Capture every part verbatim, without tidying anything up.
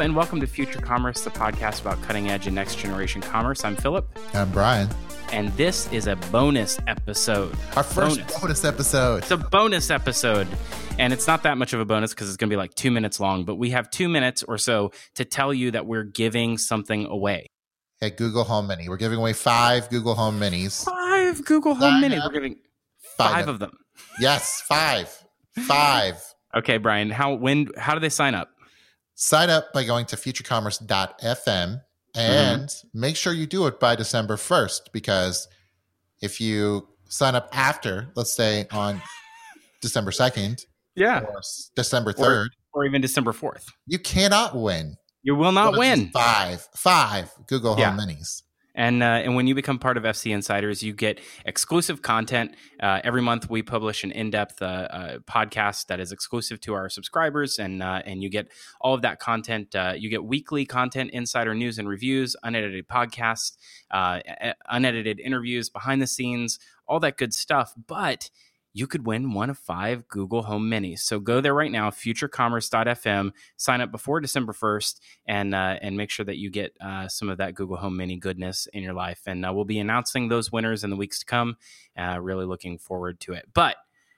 and welcome to Future Commerce, the podcast about cutting edge and next generation commerce. I'm Philip. I'm Brian. And this is a bonus episode. Our first bonus, bonus episode. It's a bonus episode. And it's not that much of a bonus because it's going to be like two minutes long, but we have two minutes or so to tell you that we're giving something away. At Google Home Mini. We're giving away five Google Home Minis. Five Google Home Minis. We're giving five, five of them. Yes, five. Five. Okay, Brian, how when how do they sign up? Sign up by going to future commerce dot f m and mm-hmm. make sure you do it by December first, because if you sign up after, let's say on December second, yeah, or December third, or, or even December fourth, you cannot win. You will not win. Five, five Google Home yeah. Minis. And uh, and when you become part of F C Insiders, you get exclusive content. Uh, every month, we publish an in-depth uh, uh, podcast that is exclusive to our subscribers, and uh, and you get all of that content. Uh, you get weekly content, insider news and reviews, unedited podcasts, uh, unedited interviews, behind the scenes, all that good stuff. But you could win one of five Google Home Minis. So go there right now, future commerce dot f m, sign up before December first, and uh, and make sure that you get uh, some of that Google Home Mini goodness in your life. And uh, we'll be announcing those winners in the weeks to come. Uh, really looking forward to it. But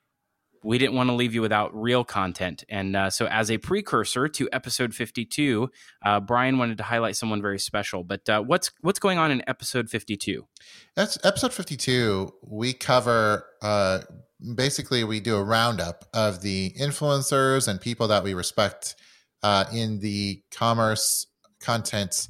we didn't want to leave you without real content. And uh, so as a precursor to episode fifty-two, uh, Brian wanted to highlight someone very special. But uh, what's what's going on in episode fifty-two? That's episode fifty-two. We cover... Uh, Basically, we do a roundup of the influencers and people that we respect uh, in the commerce content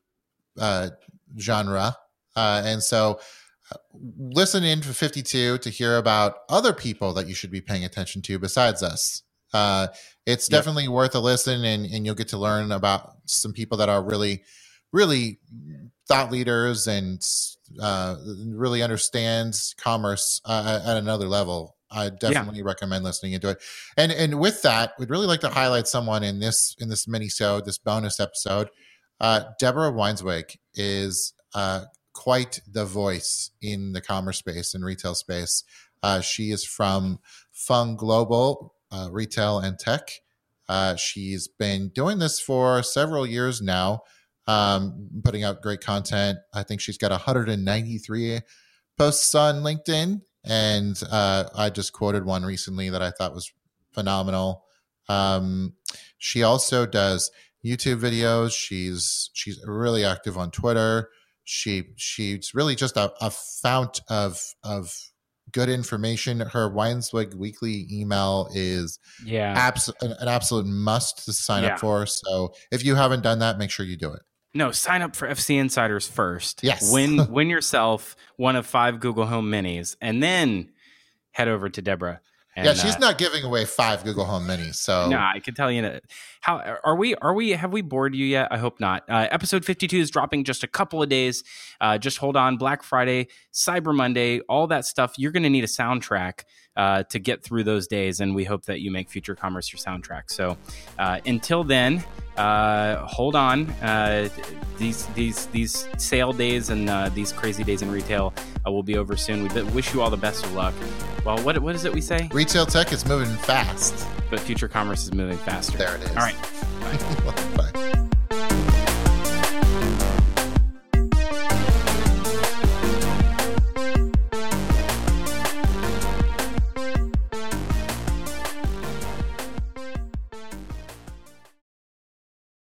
uh, genre. Uh, and so uh, listen in for fifty-two to hear about other people that you should be paying attention to besides us. Uh, it's yep. definitely worth a listen, and, and you'll get to learn about some people that are really, really thought leaders and uh, really understands commerce uh, at another level. I definitely yeah. recommend listening into it. And and with that, we'd really like to highlight someone in this in this mini-sode, this bonus episode. Uh, Deborah Weinswig is uh, quite the voice in the commerce space and retail space. Uh, she is from Fung Global uh, Retail and Tech. Uh, she's been doing this for several years now. Um, putting out great content. I think she's got one hundred ninety-three posts on LinkedIn, and uh, I just quoted one recently that I thought was phenomenal. Um, she also does YouTube videos. She's she's really active on Twitter. She she's really just a, a fount of of good information. Her Weinswig weekly email is yeah abs- an, an absolute must to sign yeah. up for. So if you haven't done that, make sure you do it. No, sign up for F C Insiders first. Yes. Win win yourself one of five Google Home Minis, and then head over to Deborah. And, yeah, she's uh, not giving away five Google Home Minis. So no, nah, I can tell you that. How are we? Are we? Have we bored you yet? I hope not. Uh, episode fifty-two is dropping just a couple of days. Uh, just hold on. Black Friday, Cyber Monday, all that stuff. You're going to need a soundtrack uh, to get through those days, and we hope that you make Future Commerce your soundtrack. So uh, until then, uh, hold on. Uh, these these these sale days and uh, these crazy days in retail uh, will be over soon. We wish you all the best of luck. Well, what what is it we say? Retail tech is moving fast, but Future Commerce is moving faster. There it is. All right. Bye.